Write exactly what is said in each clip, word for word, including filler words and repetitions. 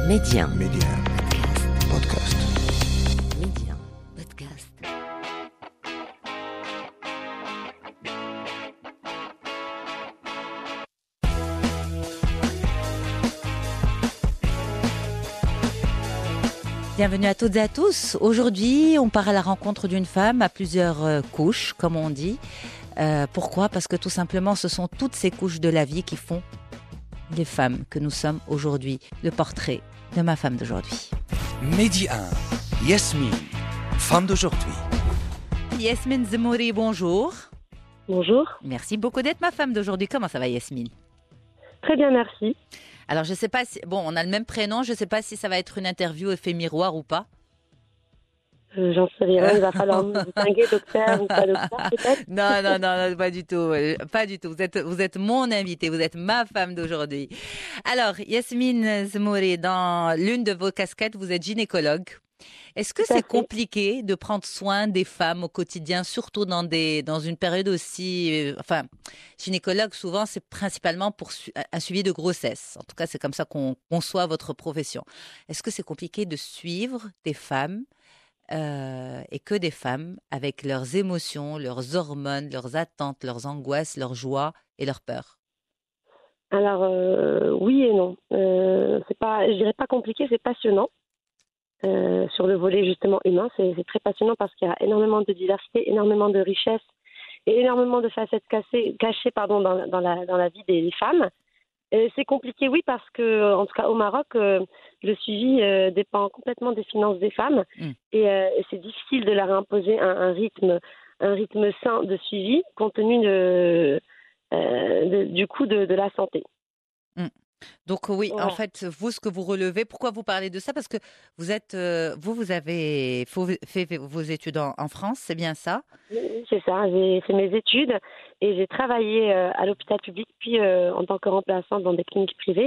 Média. Média. Podcast. Média. Podcast. Bienvenue à toutes et à tous. Aujourd'hui, on part à la rencontre d'une femme à plusieurs euh, couches, comme on dit. Euh, pourquoi ? Parce que tout simplement, ce sont toutes ces couches de la vie qui font les femmes que nous sommes aujourd'hui. Le portrait de ma femme d'aujourd'hui. Midi un. Yasmine, femme d'aujourd'hui. Yasmine Zemouri, bonjour. Bonjour. Merci beaucoup d'être ma femme d'aujourd'hui. Comment ça va, Yasmine ? Très bien, merci. Alors, je ne sais pas si... Bon, on a le même prénom. Je ne sais pas si ça va être une interview effet miroir ou pas. Euh, j'en sais rien, il va falloir nous distinguer, docteur ou pas docteur, peut-être. Non, non, non, non, pas du tout. euh, Pas du tout. Vous êtes, vous êtes mon invitée. Vous êtes ma femme d'aujourd'hui. Alors, Yasmine Zemouri, dans l'une de vos casquettes, vous êtes gynécologue. Est-ce que Tout à c'est fait. compliqué de prendre soin des femmes au quotidien, surtout dans des dans une période aussi, euh, enfin, gynécologue souvent c'est principalement pour su- un suivi de grossesse. En tout cas, c'est comme ça qu'on conçoit votre profession. Est-ce que c'est compliqué de suivre des femmes euh, et que des femmes avec leurs émotions, leurs hormones, leurs attentes, leurs angoisses, leurs joies et leurs peurs? Alors, euh, oui et non. Euh, c'est pas, je dirais pas compliqué, c'est passionnant. Euh, sur le volet justement humain, c'est, c'est très passionnant parce qu'il y a énormément de diversité, énormément de richesse et énormément de facettes cachées, cachées pardon, dans, dans, la, dans la vie des femmes. Et c'est compliqué, oui, parce que, en tout cas au Maroc, euh, le suivi euh, dépend complètement des finances des femmes Mm. et, euh, et c'est difficile de leur imposer un, un rythme, un rythme sain de suivi compte tenu de, euh, de- du coût de, de la santé. Mm. Donc oui, en Voilà. fait, vous, ce que vous relevez, pourquoi vous parlez de ça? Parce que vous êtes, euh, vous, vous avez faux- fait vos études en, en France, c'est bien ça? Oui, oui, c'est ça. J'ai fait mes études et j'ai travaillé euh, à l'hôpital public, puis euh, en tant que remplaçante dans des cliniques privées.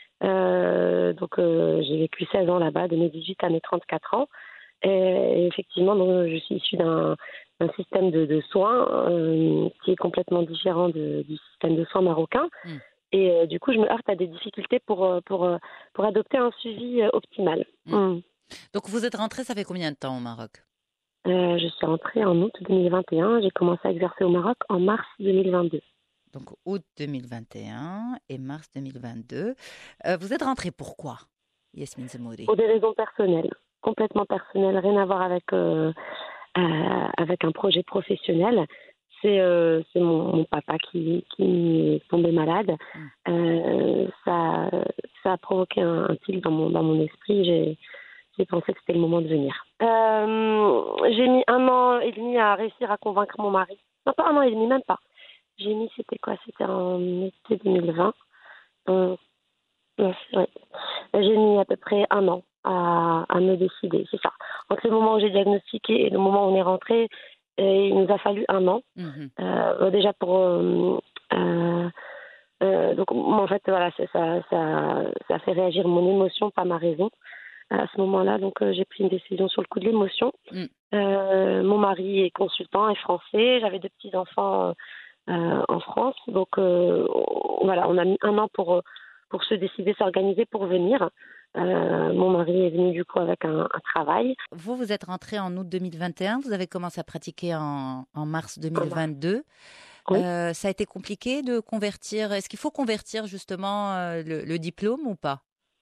Euh, donc, euh, j'ai vécu seize ans là-bas, de mes dix-huit à mes trente-quatre ans. Et, et effectivement, donc, je suis issue d'un, d'un système de, de soins euh, qui est complètement différent de- du système de soins marocain. Mm. Et euh, du coup, je me heurte à des difficultés pour, euh, pour, euh, pour adopter un suivi euh, optimal. Mm. Mm. Donc vous êtes rentrée, ça fait combien de temps au Maroc? Euh, je suis rentrée en août deux mille vingt et un. J'ai commencé à exercer au Maroc en mars deux mille vingt-deux. Donc août deux mille vingt et un et mars deux mille vingt-deux. Euh, vous êtes rentrée pourquoi, Yasmine Zemouri? Pour des raisons personnelles, complètement personnelles, rien à voir avec, euh, euh, avec un projet professionnel. C'est, euh, c'est mon, mon papa qui, qui est tombé malade. Mm. Euh, ça, ça a provoqué un, un tic dans mon, dans mon esprit. J'ai, j'ai pensé que c'était le moment de venir. Euh, j'ai mis un an et demi à réussir à convaincre mon mari. Non, pas un an et demi, même pas. J'ai mis, c'était quoi? C'était en été deux mille vingt. Euh, ouais, ouais. J'ai mis à peu près un an à, à me décider, c'est ça. Entre le moment où j'ai diagnostiqué et le moment où on est rentré, euh, il nous a fallu un an. Mhm. Euh, déjà pour... euh, euh, euh, donc, moi, en fait, voilà, ça, ça, ça, ça fait réagir mon émotion, pas ma raison. À ce moment-là, donc, euh, j'ai pris une décision sur le coup de l'émotion. Mm. Euh, mon mari est consultant, est français. J'avais deux petits-enfants euh, en France. Donc, euh, voilà, on a mis un an pour, pour se décider, s'organiser pour venir. Euh, mon mari est venu du coup avec un, un travail. Vous, vous êtes rentrée en août deux mille vingt et un, vous avez commencé à pratiquer en, en mars deux mille vingt-deux. Oui. Euh, ça a été compliqué de convertir. Est-ce qu'il faut convertir justement euh, le, le diplôme ou pas?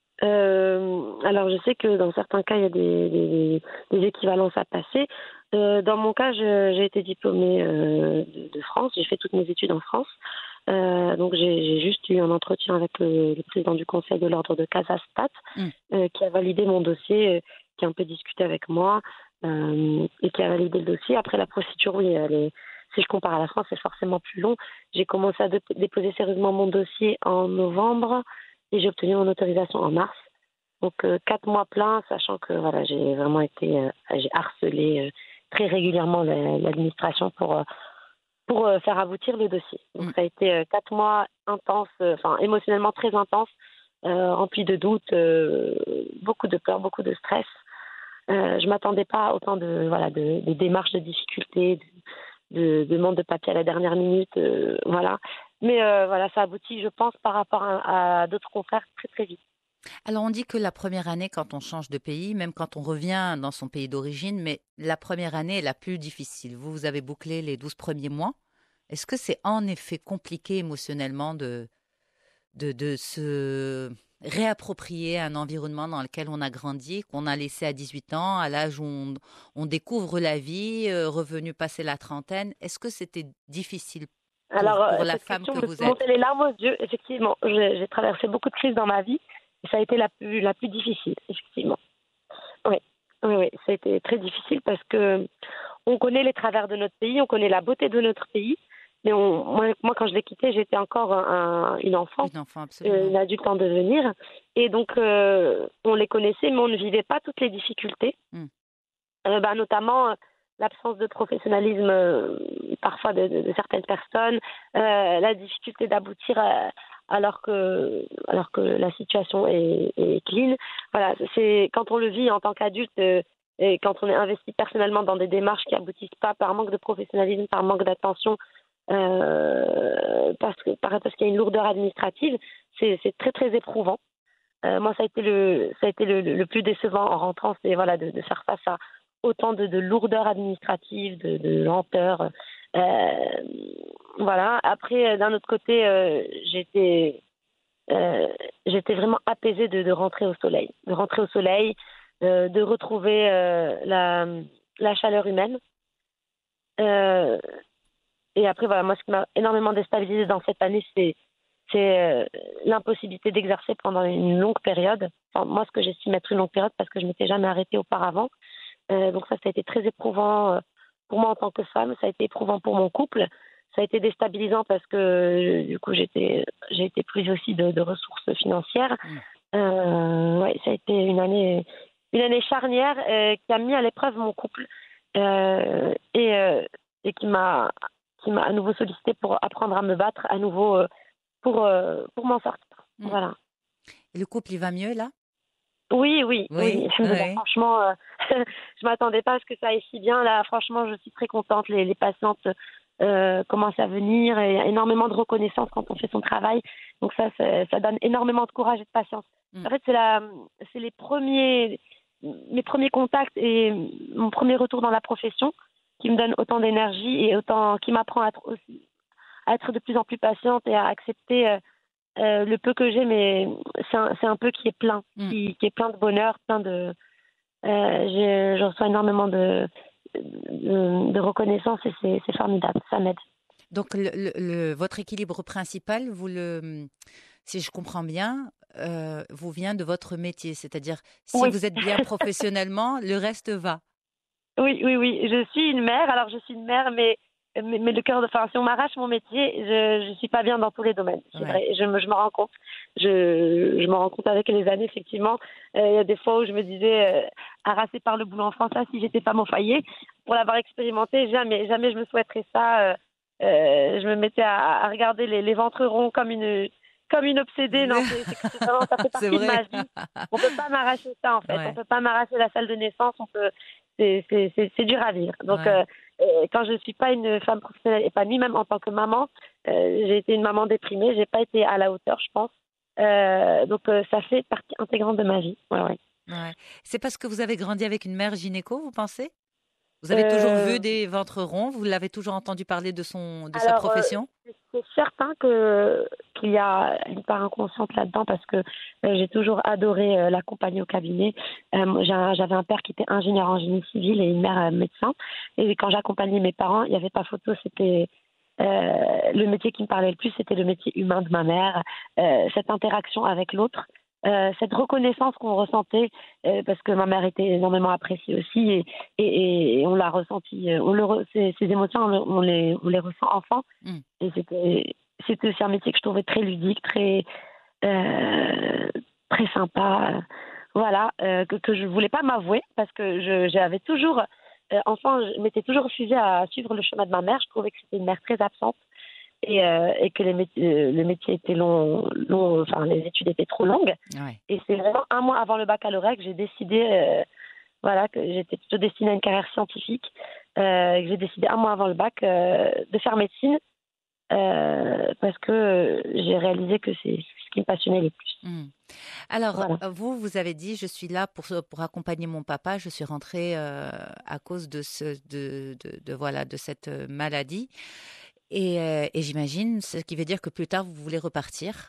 Euh, alors, je sais que dans certains cas, il y a des, des, des équivalences à passer. Euh, dans mon cas, je- j'ai été diplômée euh, de, de France. J'ai fait toutes mes études en France. Euh, donc, j'ai j'ai juste eu un entretien avec le, le président du conseil de l'ordre de Casastat, Mm. euh, qui a validé mon dossier, euh, qui a un peu discuté avec moi euh, et qui a validé le dossier. Après, la procédure, oui, elle est, si je compare à la France, c'est forcément plus long. J'ai commencé à dé- déposer sérieusement mon dossier en novembre et j'ai obtenu mon autorisation en mars. Donc, euh, quatre mois pleins, sachant que voilà, j'ai vraiment été, euh, j'ai harcelé euh, très régulièrement la- l'administration pour, euh, pour euh, faire aboutir le dossier. Donc, Mm. ça a été euh, quatre mois intenses, euh, enfin, émotionnellement très intenses, euh, remplis de doutes, euh, beaucoup de peur, beaucoup de stress. Euh, je m'attendais pas à autant de, voilà, de, de démarches, de difficultés, de, de demandes de papier à la dernière minute, euh, voilà. Mais euh, voilà, ça aboutit, je pense, par rapport à, à d'autres confrères très très vite. Alors, on dit que la première année, quand on change de pays, même quand on revient dans son pays d'origine, mais la première année est la plus difficile. Vous, vous avez bouclé les douze premiers mois. Est-ce que c'est en effet compliqué émotionnellement de, de, de se réapproprier un environnement dans lequel on a grandi, qu'on a laissé à dix-huit ans, à l'âge où on, on découvre la vie, euh, revenu passer la trentaine? Est-ce que c'était difficile pour, Alors, euh, pour la cette femme question que me vous fait êtes? monter les larmes aux yeux. Effectivement, j'ai j'ai traversé beaucoup de crises dans ma vie et ça a été la plus, la plus difficile, effectivement. Oui, oui, oui, ça a été très difficile parce que on connaît les travers de notre pays, on connaît la beauté de notre pays, mais on, moi, moi, quand je l'ai quitté, j'étais encore un- une enfant, Une enfant, euh, absolument. une adulte en devenir, et donc euh, on les connaissait, mais on ne vivait pas toutes les difficultés. Mm. Euh, bah, notamment euh, l'absence de professionnalisme euh, parfois de, de- de certaines personnes, euh, la difficulté d'aboutir à- alors que alors que la situation est, est clean. Voilà, c'est quand on le vit en tant qu'adulte euh, et quand on est investi personnellement dans des démarches qui aboutissent pas par manque de professionnalisme, par manque d'attention, euh, parce que par- parce qu'il y a une lourdeur administrative, c'est c'est très très éprouvant. Euh, moi, ça a été le, ça a été le, le plus décevant en rentrant, c'est voilà de, de faire face à autant de, de lourdeur administrative, de, de lenteur. Euh, voilà. Après, euh, d'un autre côté, euh, j'étais, euh, j'étais vraiment apaisée de, de rentrer au soleil, de rentrer au soleil, euh, de retrouver euh, la, la chaleur humaine. Euh, et après, voilà, moi, ce qui m'a énormément déstabilisée dans cette année, c'est c'est euh, l'impossibilité d'exercer pendant une longue période. Enfin, moi, ce que j'estime être une longue période, parce que je m'étais jamais arrêtée auparavant. Euh, donc ça, ça a été très éprouvant euh, pour moi en tant que femme. Ça a été éprouvant pour mon couple. Ça a été déstabilisant parce que euh, du coup, j'étais, j'ai été privée aussi de, de ressources financières. Mm. Euh, ouais, ça a été une année, une année charnière euh, qui a mis à l'épreuve mon couple euh, et, euh, et qui m'a, qui m'a à nouveau sollicité pour apprendre à me battre à nouveau. Euh, pour, euh, pour m'en sortir. Mm. Voilà. Et le couple, il va mieux là? Oui, oui, Oui, oui. Alhamdoulilah, oui. franchement, euh, je m'attendais pas à ce que ça aille si bien. Là, franchement, je suis très contente. Les, les patientes euh, commencent à venir et il y a énormément de reconnaissance quand on fait son travail. Donc ça, ça, ça donne énormément de courage et de patience. Mm. En fait, c'est la, c'est les premiers, mes premiers contacts et mon premier retour dans la profession qui me donne autant d'énergie et autant, qui m'apprend à être aussi, à être de plus en plus patiente et à accepter euh, euh, le peu que j'ai, mais c'est un, c'est un peu qui est plein, Mm. qui, qui est plein de bonheur, plein de. Euh, j'ai- je reçois énormément de, de, de reconnaissance et c'est, c'est formidable, ça m'aide. Donc, le, le- le- votre équilibre principal, vous le, si je comprends bien, euh, vous vient de votre métier. C'est-à-dire, si Oui. vous êtes bien professionnellement, le reste va. Oui, oui, oui. Je suis une mère. Alors, je suis une mère, mais, mais, mais le cœur de. Enfin, si on m'arrache mon métier, je ne suis pas bien dans tous les domaines. C'est Ouais. vrai. Je me, je me rends compte. Je, je me rends compte avec les années, effectivement. Euh, Il y a des fois où je me disais, euh, harassée par le boulot en France, ah, si j'étais femme au foyer, pour l'avoir expérimenté, jamais, jamais je me souhaiterais ça. Euh, euh, je me mettais à, à regarder les, les ventres ronds comme une, comme une obsédée. Non, c'est, c'est, c'est vraiment, ça fait C'est partie de vrai. ma vie. On peut pas m'arracher ça, en fait. On Ouais, peut pas m'arracher la salle de naissance. On peut c'est c'est c'est c'est dur à vivre. Donc ouais. euh, euh, quand je suis pas une femme professionnelle épanouie, même en tant que maman, euh, j'ai été une maman déprimée, j'ai pas été à la hauteur, je pense. Euh, donc euh, ça fait partie intégrante de ma vie. Ouais, ouais. Ouais. C'est parce que vous avez grandi avec une mère gynéco, vous pensez? Vous avez toujours vu Euh, des ventres ronds? Vous l'avez toujours entendu parler de son, de sa alors euh, profession? c'est c'est certain que qu'il y a une part inconsciente là-dedans parce que euh, j'ai toujours adoré euh, l'accompagner au cabinet. Euh, moi, j'ai un- j'avais un père qui était ingénieur en génie civil et une mère euh, médecin. Et quand j'accompagnais mes parents, il n'y avait pas photo, c'était Euh, le métier qui me parlait le plus, c'était le métier humain de ma mère, euh, cette interaction avec l'autre, euh, cette reconnaissance qu'on ressentait, euh, parce que ma mère était énormément appréciée aussi, et, et, et on l'a ressenti, euh, on le re- ces, ces émotions, on, le- on les, on les ressent enfant, Mm. et c'était, c'était aussi un métier que je trouvais très ludique, très, euh, très sympa, euh, voilà, euh, que, que je voulais pas m'avouer, parce que je, j'avais toujours euh, enfant, je m'étais toujours refusée à suivre le chemin de ma mère. Je trouvais que c'était une mère très absente et, euh, et que les métiers, euh, le métier était long, long, enfin les études étaient trop longues. Ouais. Et c'est vraiment un mois avant le baccalauréat que j'ai décidé, euh, voilà, que j'étais plutôt destinée à une carrière scientifique, euh, que j'ai décidé un mois avant le bac euh, de faire médecine. Euh, parce que j'ai réalisé que c'est ce qui me passionnait le plus. Mmh. Alors, Voilà. vous, vous avez dit, je suis là pour, pour accompagner mon papa. Je suis rentrée euh, à cause de, ce, de, de, de, voilà, de cette maladie. Et, euh, et j'imagine, ce qui veut dire que plus tard, vous voulez repartir.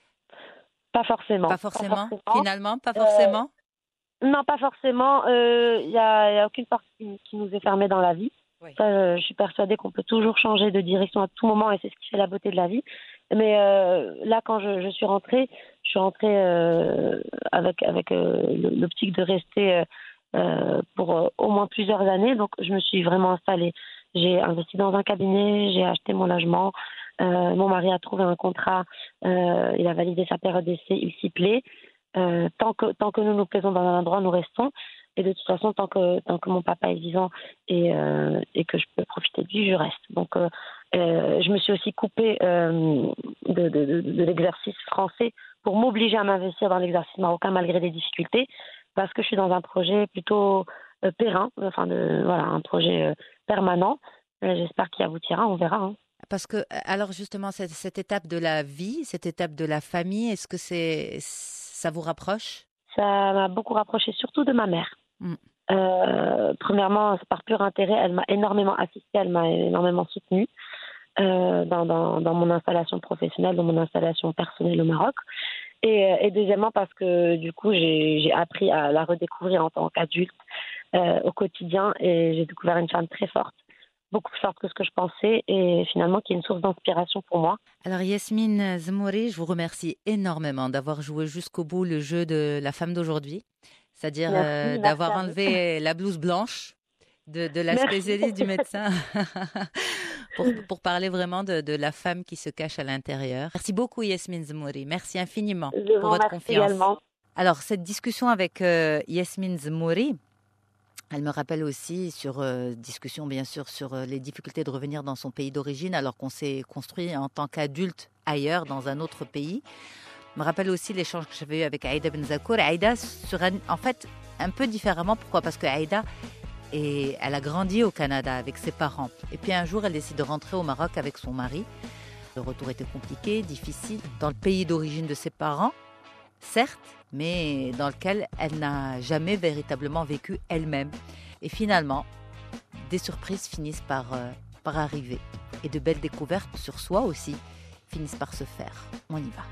Pas forcément. Pas forcément, pas forcément. Finalement, pas Euh, forcément. Non, pas forcément. Il euh, n'y a, y a aucune porte qui, qui nous est fermée dans la vie. Oui. Ça, euh, je suis persuadée qu'on peut toujours changer de direction à tout moment et c'est ce qui fait la beauté de la vie. Mais euh, là, quand je, je suis rentrée, je suis rentrée euh, avec, avec euh, l'optique de rester euh, euh, pour euh, au moins plusieurs années. Donc, je me suis vraiment installée. J'ai investi dans un cabinet, j'ai acheté mon logement. Euh, mon mari a trouvé un contrat. Euh, il a validé sa période d'essai. Il s'y plaît. Euh, tant que tant que nous nous plaisons dans un endroit, nous restons. Et de toute façon, tant que tant que mon papa est vivant et euh, et que je peux profiter de lui, je reste. Donc, euh, euh, je me suis aussi coupée euh, de, de, de, de l'exercice français pour m'obliger à m'investir dans l'exercice marocain malgré des difficultés, parce que je suis dans un projet plutôt euh, périn, enfin de voilà, un projet euh, permanent. Euh, j'espère qu'il aboutira, on verra. Hein. Parce que, alors justement, cette, cette étape de la vie, cette étape de la famille, est-ce que c'est, ça vous rapproche? Ça m'a beaucoup rapproché, surtout de ma mère. Mm. Euh, premièrement, par pur intérêt, elle m'a énormément assistée, elle m'a énormément soutenue euh, dans, dans, dans mon installation professionnelle, dans mon installation personnelle au Maroc. Et, et deuxièmement, parce que du coup, j'ai, j'ai appris à la redécouvrir en tant qu'adulte euh, au quotidien et j'ai découvert une femme très forte, beaucoup plus forte que ce que je pensais et finalement qui est une source d'inspiration pour moi. Alors Yasmine Zmouri, je vous remercie énormément d'avoir joué jusqu'au bout le jeu de la femme d'aujourd'hui, c'est-à-dire Merci, euh, merci d'avoir à vous. enlevé la blouse blanche de, de la Merci. spécialiste du médecin pour, pour parler vraiment de, de la femme qui se cache à l'intérieur. Merci beaucoup Yasmine Zmouri, merci infiniment Je pour vous votre remercie confiance. également. Alors cette discussion avec euh, Yasmine Zmouri, elle me rappelle aussi sur euh, discussion bien sûr sur euh, les difficultés de revenir dans son pays d'origine alors qu'on s'est construit en tant qu'adulte ailleurs dans un autre pays. Elle me rappelle aussi l'échange que j'avais eu avec Aïda Benzakour. Aïda sur un, en fait un peu différemment. Pourquoi? Parce que Aïda est, elle a grandi au Canada avec ses parents et puis un jour elle décide de rentrer au Maroc avec son mari. Le retour était compliqué, difficile dans le pays d'origine de ses parents. Certes, mais dans lequel elle n'a jamais véritablement vécu elle-même. Et finalement, des surprises finissent par, euh, par arriver. Et de belles découvertes sur soi aussi finissent par se faire. On y va.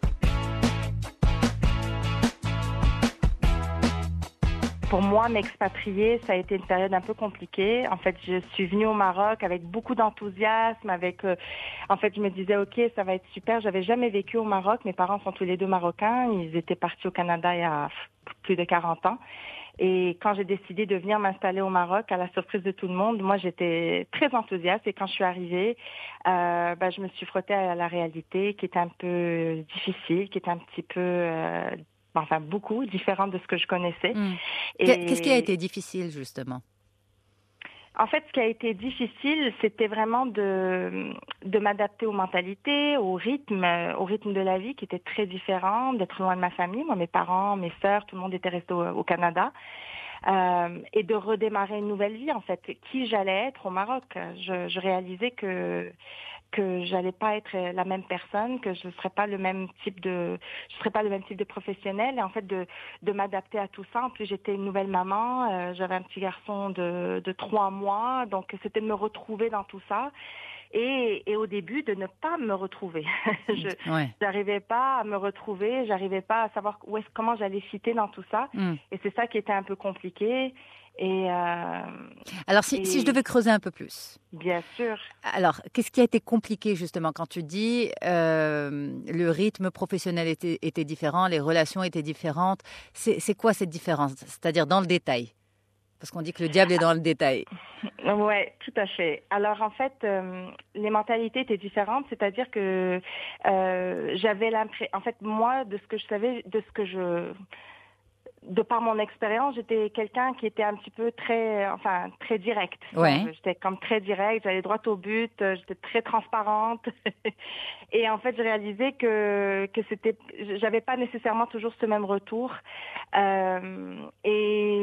Pour moi, m'expatrier, ça a été une période un peu compliquée. En fait, je suis venue au Maroc avec beaucoup d'enthousiasme, avec, euh, en fait, je me disais, ok, ça va être super. J'avais jamais vécu au Maroc. Mes parents sont tous les deux marocains. Ils étaient partis au Canada il y a plus de quarante ans. Et quand j'ai décidé de venir m'installer au Maroc, à la surprise de tout le monde, moi, j'étais très enthousiaste. Et quand je suis arrivée, euh, ben, je me suis frottée à la réalité, qui était un peu difficile, qui était un petit peu euh, enfin beaucoup différente de ce que je connaissais. Mmh. Et qu'est-ce qui a été difficile justement? En fait, ce qui a été difficile, c'était vraiment de de m'adapter aux mentalités, au rythme, au rythme de la vie qui était très différent, d'être loin de ma famille. Moi, mes parents, mes sœurs, tout le monde était resté au, au Canada. Euh, et de redémarrer une nouvelle vie, en fait. Qui j'allais être au Maroc? Je, je réalisais que que j'allais pas être la même personne, que je ne serais pas le même type de, je serais pas le même type de professionnel. Et en fait, de de m'adapter à tout ça. En plus, j'étais une nouvelle maman, euh, j'avais un petit garçon de de trois mois, donc c'était de me retrouver dans tout ça. Et, et au début, de ne pas me retrouver. je ouais. n'arrivais pas à me retrouver, j'arrivais pas à savoir où est-ce, comment j'allais fitter dans tout ça. Mm. Et c'est ça qui était un peu compliqué. Et euh, Alors, si, et... si je devais creuser un peu plus. Bien sûr. Alors, qu'est-ce qui a été compliqué justement quand tu dis euh, le rythme professionnel était, était différent, les relations étaient différentes? C'est, c'est quoi cette différence? C'est-à-dire dans le détail? Parce qu'on dit que le diable est dans le détail. Ouais, tout à fait. Alors en fait, euh, les mentalités étaient différentes, c'est-à-dire que euh, j'avais l'impression, en fait, moi, de ce que je savais, de ce que je, de par mon expérience, j'étais quelqu'un qui était un petit peu très, enfin, très direct. Ouais. J'étais comme très direct, j'allais droit au but, j'étais très transparente. Et en fait, j'ai réalisé que que c'était, j'avais pas nécessairement toujours ce même retour. Euh, et, et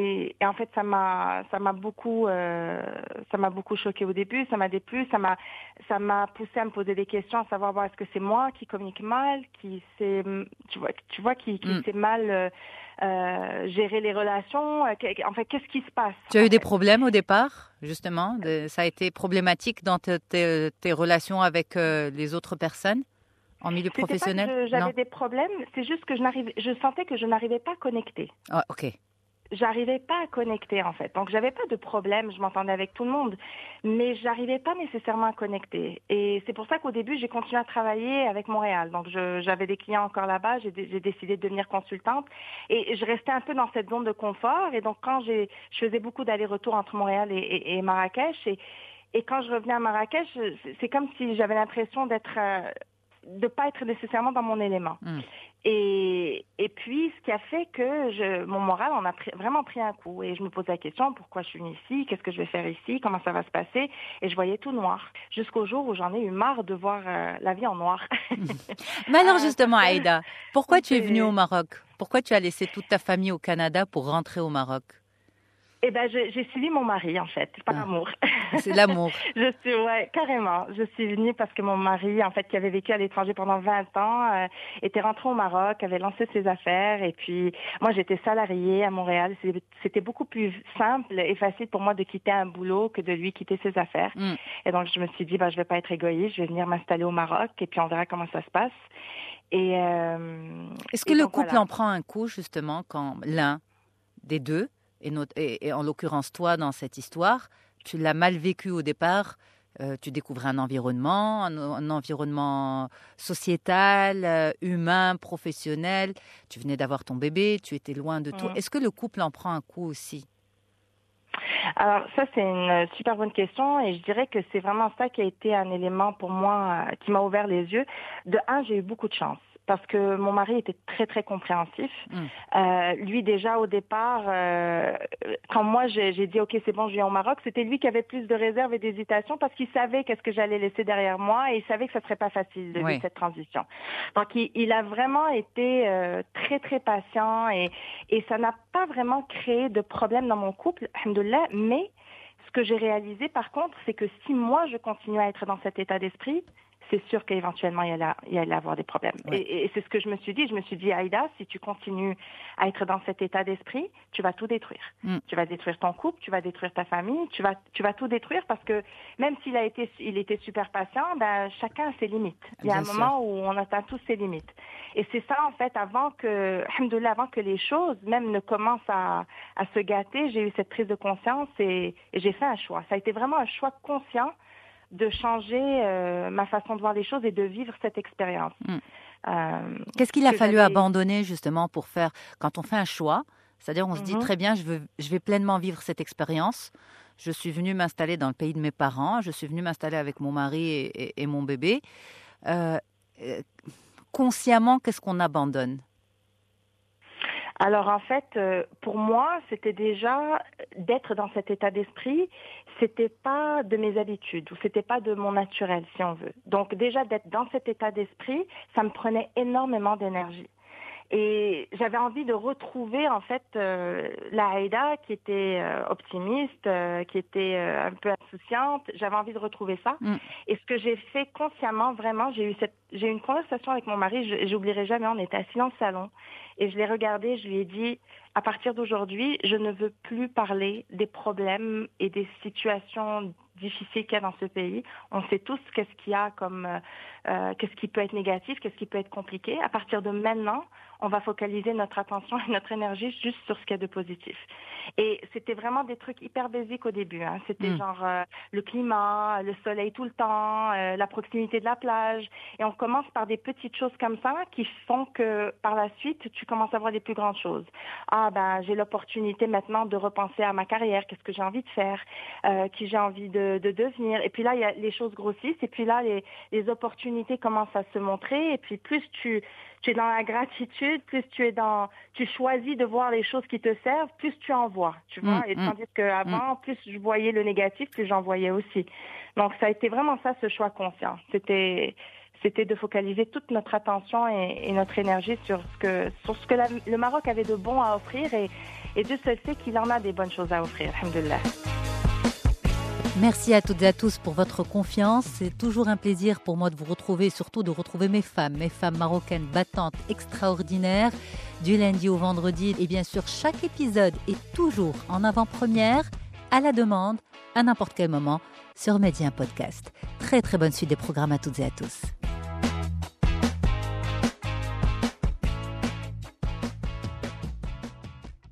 en fait, ça m'a, ça m'a beaucoup, euh, ça m'a beaucoup choqué au début. Ça m'a déplu. Ça m'a, ça m'a poussé à me poser des questions, à savoir bon, est-ce que c'est moi qui communique mal, qui sait, tu vois, tu vois, qui, qui Mm. sait mal euh, euh, gérer les relations. En fait, qu'est-ce qui se passe? Tu as eu des fait? problèmes au départ, justement de, ça a été problématique dans te- tes, tes relations avec euh, les autres personnes en milieu C'était professionnel? pas que je- j'avais Non. des problèmes, c'est juste que je n'arrivais, je sentais que je n'arrivais pas à connecter. Ah, ok. J'arrivais pas à connecter en fait. Donc j'avais pas de problème, je m'entendais avec tout le monde, mais j'arrivais pas nécessairement à connecter. Et c'est pour ça qu'au début, j'ai continué à travailler avec Montréal. Donc je, j'avais des clients encore là-bas, j'ai, j'ai décidé de devenir consultante et je restais un peu dans cette zone de confort. Et donc quand j'ai, je faisais beaucoup d'allers-retours entre Montréal et, et, et Marrakech et, et quand je revenais à Marrakech, c'est comme si j'avais l'impression d'être euh, de pas être nécessairement dans mon élément. Mm. Et, et puis, ce qui a fait que je, mon moral en a pris, vraiment pris un coup. Et je me posais la question, pourquoi je suis venue ici? Qu'est-ce que je vais faire ici? Comment ça va se passer? Et je voyais tout noir. Jusqu'au jour où j'en ai eu marre de voir euh, la vie en noir. Mais alors Euh, justement, parce que- Aïda, pourquoi tu es c'est- venue au Maroc? Pourquoi tu as laissé toute ta famille au Canada pour rentrer au Maroc? Eh ben, je- j'ai suivi mon mari, en fait, par Ah. amour. C'est l'amour. Je suis, ouais, carrément. Je suis venue parce que mon mari, en fait, qui avait vécu à l'étranger pendant vingt ans, euh, était rentré au Maroc, avait lancé ses affaires. Et puis, moi, j'étais salariée à Montréal. C'est- C'était beaucoup plus simple et facile pour moi de quitter un boulot que de lui quitter ses affaires. Mm. Et donc, je me suis dit, bah, je vais pas être égoïste, je vais venir m'installer au Maroc et puis on verra comment ça se passe. Et euh, Est-ce que et le donc, couple voilà. en prend un coup, justement, quand l'un des deux, et, notre- et- et en l'occurrence toi dans cette histoire, tu l'as mal vécu au départ, euh, tu découvrais un environnement, un, un environnement sociétal, euh, humain, professionnel, tu venais d'avoir ton bébé, tu étais loin de tout. Mhm. Est-ce que le couple en prend un coup aussi? Alors ça, c'est une super bonne question et je dirais que c'est vraiment ça qui a été un élément pour moi euh, qui m'a ouvert les yeux. De un, j'ai eu beaucoup de chance parce que mon mari était très, très compréhensif. Mm. Euh, lui, déjà, au départ, euh, quand moi, j'ai, j'ai dit « Ok, c'est bon, je viens au Maroc », c'était lui qui avait plus de réserves et d'hésitation parce qu'il savait qu'est-ce que j'allais laisser derrière moi et il savait que ça serait pas facile de Oui. vivre cette transition. Donc, il, il a vraiment été euh, très, très patient et, et ça n'a pas vraiment créé de problème dans mon couple, alhamdoulilah, mais ce que j'ai réalisé, par contre, c'est que si moi, je continue à être dans cet état d'esprit, c'est sûr qu'éventuellement, il y allait, il y allait avoir des problèmes. Ouais. Et, et c'est ce que je me suis dit. Je me suis dit, Aïda, si tu continues à être dans cet état d'esprit, tu vas tout détruire. Mm. Tu vas détruire ton couple, tu vas détruire ta famille, tu vas, tu vas tout détruire parce que même s'il a été, il était super patient, ben, chacun a ses limites. Il y a Bien un sûr. moment où on atteint tous ses limites. Et c'est ça, en fait, avant que, alhamdoulilah, avant que les choses même ne commencent à, à se gâter, j'ai eu cette prise de conscience et, et j'ai fait un choix. Ça a été vraiment un choix conscient de changer euh, ma façon de voir les choses et de vivre cette expérience. Mm. Euh, Qu'est-ce qu'il a que fallu j'avais- abandonner justement pour faire, quand on fait un choix, c'est-à-dire on se dit Mhm. très bien, je, veux, je vais pleinement vivre cette expérience, je suis venue m'installer dans le pays de mes parents, je suis venue m'installer avec mon mari et, et- et mon bébé. Euh, euh, consciemment, qu'est-ce qu'on abandonne? Alors en fait, euh, pour moi, c'était déjà d'être dans cet état d'esprit. C'était pas de mes habitudes ou c'était pas de mon naturel, si on veut. Donc déjà d'être dans cet état d'esprit, ça me prenait énormément d'énergie. Et j'avais envie de retrouver en fait euh, la Aïda qui était euh, optimiste, euh, qui était euh, un peu insouciante. J'avais envie de retrouver ça. Mm. Et ce que j'ai fait consciemment, vraiment, j'ai eu cette, j'ai eu une conversation avec mon mari. Je, j'oublierai jamais. On était assis dans le salon et je l'ai regardé. Je lui ai dit, à partir d'aujourd'hui, je ne veux plus parler des problèmes et des situations difficiles qu'il y a dans ce pays. On sait tous qu'est-ce qu'il y a comme, euh, euh, qu'est-ce qui peut être négatif, qu'est-ce qui peut être compliqué. À partir de maintenant, on va focaliser notre attention et notre énergie juste sur ce qu'il y a de positif. Et c'était vraiment des trucs hyper basiques au début. Hein. C'était Mm. genre euh, le climat, le soleil tout le temps, euh, la proximité de la plage. Et on commence par des petites choses comme ça qui font que par la suite, tu commences à voir les plus grandes choses. Ah ben, j'ai l'opportunité maintenant de repenser à ma carrière, qu'est-ce que j'ai envie de faire, euh, qui j'ai envie de, de devenir. Et puis là, il y a les choses grossissent et puis là, les, les opportunités commencent à se montrer. Et puis plus tu, tu es dans la gratitude, plus tu es dans, tu choisis de voir les choses qui te servent, plus tu en vois, tu vois. Mm, Et mm, tandis qu'avant, plus je voyais le négatif, plus j'en voyais aussi. Donc ça a été vraiment ça, ce choix conscient. C'était, c'était de focaliser toute notre attention et, et notre énergie sur ce que, sur ce que la- le Maroc avait de bon à offrir et, Et Dieu seul sait qu'il en a des bonnes choses à offrir, alhamdoulilah. Merci à toutes et à tous pour votre confiance. C'est toujours un plaisir pour moi de vous retrouver, surtout de retrouver mes femmes, mes femmes marocaines battantes, extraordinaires, du lundi au vendredi. Et bien sûr, chaque épisode est toujours en avant-première, à la demande, à n'importe quel moment, sur Média Podcast. Très très bonne suite des programmes à toutes et à tous.